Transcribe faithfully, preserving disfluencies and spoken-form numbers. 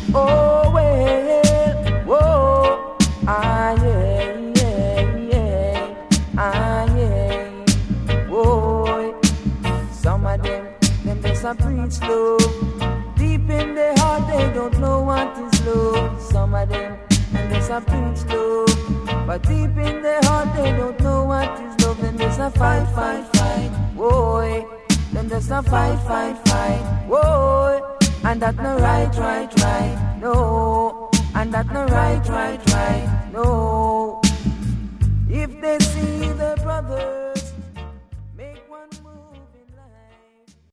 Oh well, whoa, ah yeah, yeah, yeah, ah yeah, whoa. Some of them, them just a preach love. Deep in their heart, they don't know what is love. Some of them, them just a preach love. But deep in their heart, they don't know what is love. Them just a fight, fight, fight, whoa. Them just a fight, fight, fight, whoa. And that no right, right, right, no. And that no right, right, right, no.